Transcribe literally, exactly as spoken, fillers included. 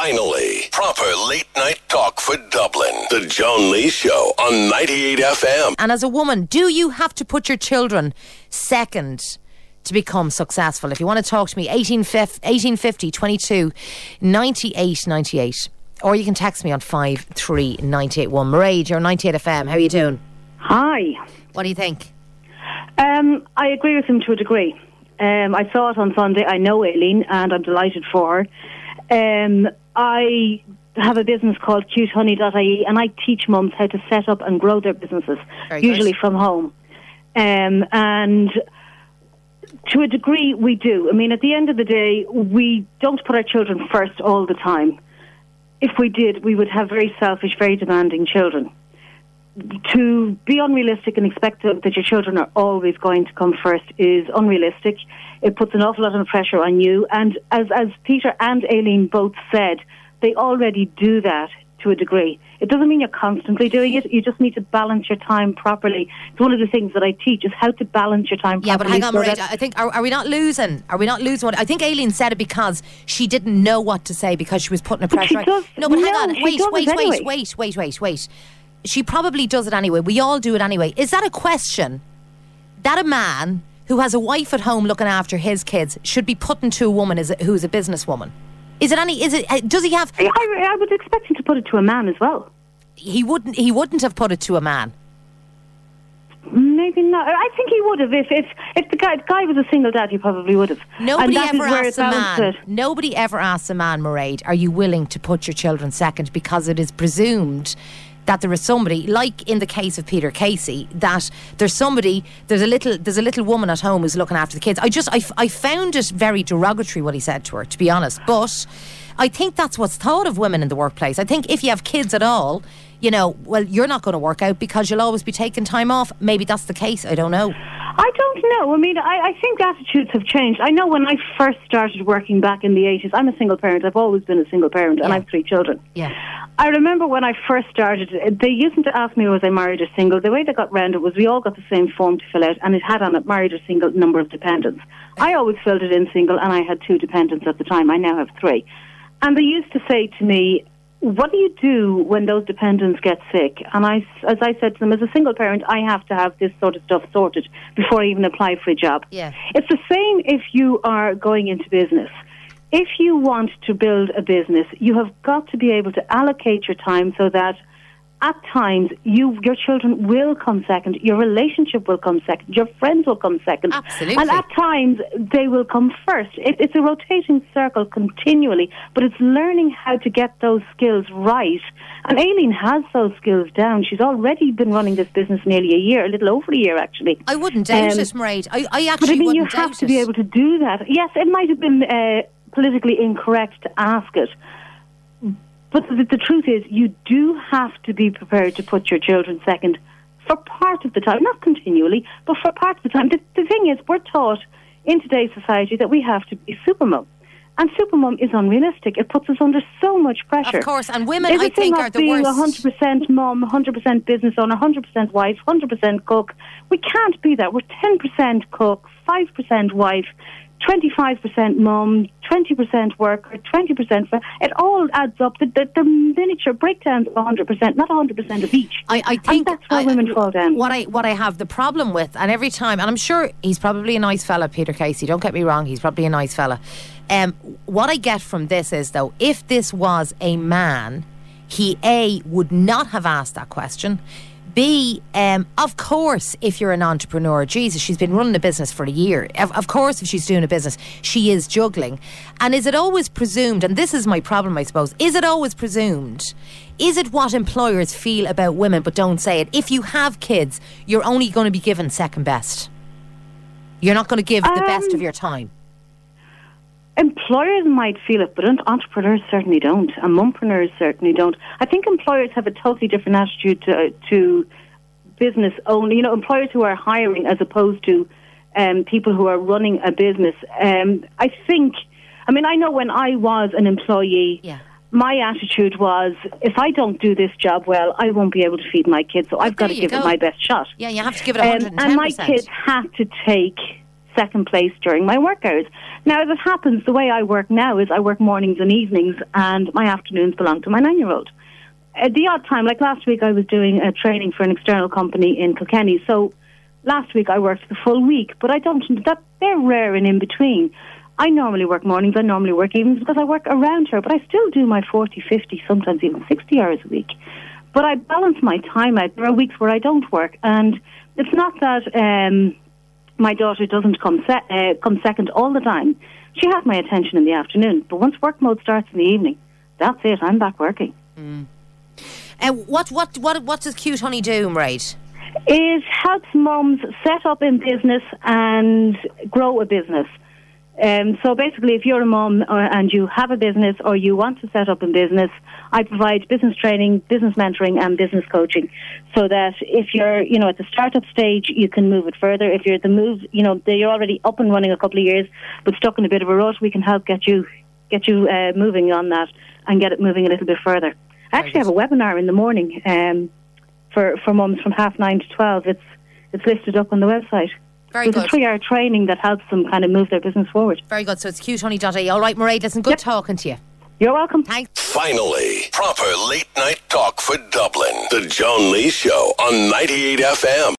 Finally, proper late night talk for Dublin. The Joan Lee Show on ninety-eight F M. And as a woman, do you have to put your children second to become successful? If you want to talk to me, eighteen fifty, twenty-two, ninety-eight, ninety-eight. Or you can text me on five three nine eight one. Mairead, you're ninety-eight F M. How are you doing? Hi. What do you think? Um, I agree with him to a degree. Um, I saw it on Sunday. I know Aileen, and I'm delighted for her. Um, I have a business called cute honey dot I E, and I teach mums how to set up and grow their businesses, Very usually good. from home. Um, and to a degree, we do. I mean, at the end of the day, we don't put our children first all the time. If we did, we would have very selfish, very demanding children. To be unrealistic and expect that your children are always going to come first is unrealistic. It puts an awful lot of pressure on you. And as, as Peter and Aileen both said, they already do that to a degree. It doesn't mean you're constantly doing it. You just need to balance your time properly. It's one of the things that I teach is how to balance your time Yeah, properly. but hang on, Mairead. I think, are, are we not losing? Are we not losing what? I think Aileen said it because she didn't know what to say because she was putting a But pressure she on. does- No, but hang no, on. she Wait, does it wait, anyway. wait, wait, wait, wait, wait. She probably does it anyway. We all do it anyway. Is that a question that a man who has a wife at home looking after his kids should be putting to a woman as a, who's a businesswoman? Is it any? Is it? uh, Does he have? I, I would expect him to put it to a man as well. He wouldn't. He wouldn't have put it to a man. Maybe not. I think he would have. If if, if the guy, the guy was a single dad, he probably would have. Nobody and that ever is where asks it a balances man. Nobody ever asks a man, Mairead, are you willing to put your children second? Because it is presumed that there is somebody, like in the case of Peter Casey, that there's somebody, there's a little, there's a little woman at home who's looking after the kids. I just, I, I found it very derogatory what he said to her, to be honest. But I think that's what's thought of women in the workplace. I think if you have kids at all, you know, well, you're not going to work out because you'll always be taking time off. Maybe that's the case. I don't know. I don't know. I mean, I, I think attitudes have changed. I know when I first started working back in the eighties, I'm a single parent. I've always been a single parent, and Yeah. I have three children. Yeah. I remember when I first started, they used to ask me was I married or single. The way they got round it was we all got the same form to fill out, and it had on it married or single, number of dependents. I always filled it in single, and I had two dependents at the time. I now have three. And they used to say to me, what do you do when those dependents get sick? And I, as I said to them, as a single parent, I have to have this sort of stuff sorted before I even apply for a job. Yeah. It's the same if you are going into business. If you want to build a business, you have got to be able to allocate your time so that at times you, your children will come second, your relationship will come second, your friends will come second. Absolutely. And at times they will come first. It, it's a rotating circle continually, but it's learning how to get those skills right. And Aileen has those skills down. She's already been running this business nearly a year, a little over a year actually. I wouldn't doubt Um, it, Mairead. I, I But actually I mean, wouldn't you doubt have to it. be able to do that. Yes, it might have been uh, politically incorrect to ask it. But the, the truth is, you do have to be prepared to put your children second for part of the time, not continually, but for part of the time. The, the thing is, we're taught in today's society that we have to be supermum. And supermum is unrealistic. It puts us under so much pressure. Of course, and women, There's I a thing think, of are the being worst. one hundred percent mum, one hundred percent business owner, one hundred percent wife, one hundred percent cook. We can't be that. We're ten percent cook, five percent wife, twenty-five percent mum, twenty percent worker, twenty percent... It all adds up. The, the, the miniature breakdowns of one hundred percent, not one hundred percent of each. I, I think and that's where I, women fall down. What I what I have the problem with, and every time, and I'm sure he's probably a nice fella, Peter Casey. Don't get me wrong, he's probably a nice fella. Um, what I get from this is, though, if this was a man, he A, would not have asked that question. B, um, of course, if you're an entrepreneur, Jesus, she's been running a business for a year. Of, of course, if she's doing a business, she is juggling. And is it always presumed, and this is my problem, I suppose, is it always presumed? Is it what employers feel about women but don't say it? If you have kids, you're only going to be given second best. You're not going to give the Um, best of your time. Employers might feel it, but entrepreneurs certainly don't, and mumpreneurs certainly don't. I think employers have a totally different attitude to, to business only. You know, employers who are hiring as opposed to um, people who are running a business. Um, I think, I mean, I know when I was an employee, Yeah. my attitude was, if I don't do this job well, I won't be able to feed my kids, so I've got there to you give go. it my best shot. Yeah, you have to give it Um, one hundred ten percent. and my kids had to take second place during my work hours. Now, as it happens, the way I work now is I work mornings and evenings, and my afternoons belong to my nine-year-old. At the odd time, like last week, I was doing a training for an external company in Kilkenny, so last week I worked the full week, but I don't, that, they're rare and in between. I normally work mornings, I normally work evenings because I work around her, but I still do my forty, fifty, sometimes even sixty hours a week. But I balance my time out. There are weeks where I don't work, and it's not that um, my daughter doesn't come se- uh, come second all the time. She has my attention in the afternoon, but once work mode starts in the evening, that's it, I'm back working. Mm. Uh, what, what, what, what does Cute Honey do, Mairead? It helps mums set up in business and grow a business. Um, so basically, if you're a mum or, and you have a business or you want to set up in business, I provide business training, business mentoring and business coaching so that if you're, you know, at the startup stage, you can move it further. If you're at the move, you know, you're already up and running a couple of years but stuck in a bit of a rut, we can help get you get you uh, moving on that and get it moving a little bit further. I actually have a webinar in the morning um, for, for mums from half nine to twelve. It's, it's listed up on the website. Very There's good. a three-hour training that helps them kind of move their business forward. Very good. So it's cute honey dot I E. All right, Mairead, listen, good Yep. talking to you. You're welcome. Thanks. Finally, proper late night talk for Dublin. The Joan Lee Show on ninety-eight F M.